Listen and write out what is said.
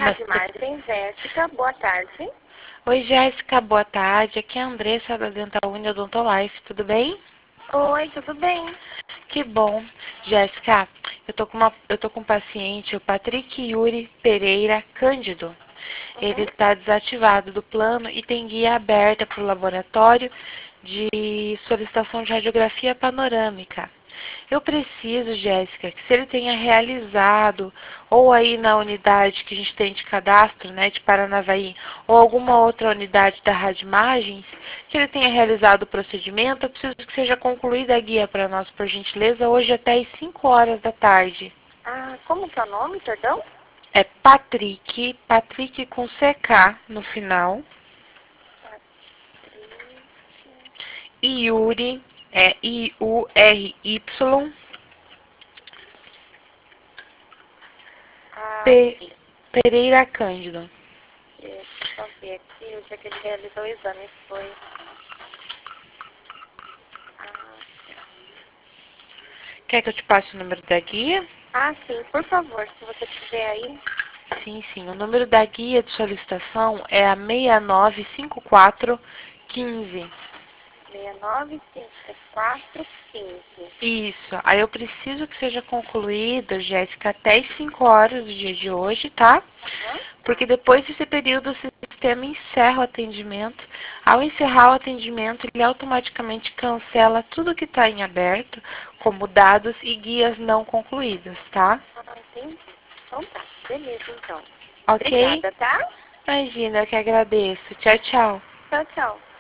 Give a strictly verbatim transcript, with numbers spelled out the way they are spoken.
Mas... Radimagem, Jéssica, boa tarde. Oi, Jéssica, boa tarde. Aqui é a Andressa da Dental Uni Odontolife, tudo bem? Oi, tudo bem? Que bom. Jéssica, eu tô com uma, eu tô com um paciente, o Patrick Yuri Pereira Cândido. Ele Uhum. está desativado do plano e tem guia aberta para o laboratório de solicitação de radiografia panorâmica. Eu preciso, Jéssica, que se ele tenha realizado, ou aí na unidade que a gente tem de cadastro, né, de Paranavaí, ou alguma outra unidade da Radimagens, que ele tenha realizado o procedimento, eu preciso que seja concluída a guia para nós, por gentileza, hoje até às cinco horas da tarde. Ah, como que é o nome, perdão? É Patrick, Patrick com C K no final. E Yuri, é I U R Y. Ah, P. sim. Pereira Cândido. Deixa eu ver aqui, o dia que ele realizou o exame foi... Ah, Quer que eu te passe o número da guia? ah, sim, por favor, se você tiver aí. Sim, sim. O número da guia de solicitação é a seis nove cinco quatro um cinco. seis nove cinco quatro cinco. Isso. Aí eu preciso que seja concluído, Jéssica, até as cinco horas do dia de hoje, tá? Aham. Porque depois desse período o sistema encerra o atendimento. Ao encerrar o atendimento, ele automaticamente cancela tudo que está em aberto, como dados e guias não concluídos, tá? Ah, entendi. Então tá, beleza então. Ok? Obrigada, tá? Imagina, eu que agradeço. Tchau, tchau. Tchau, tchau.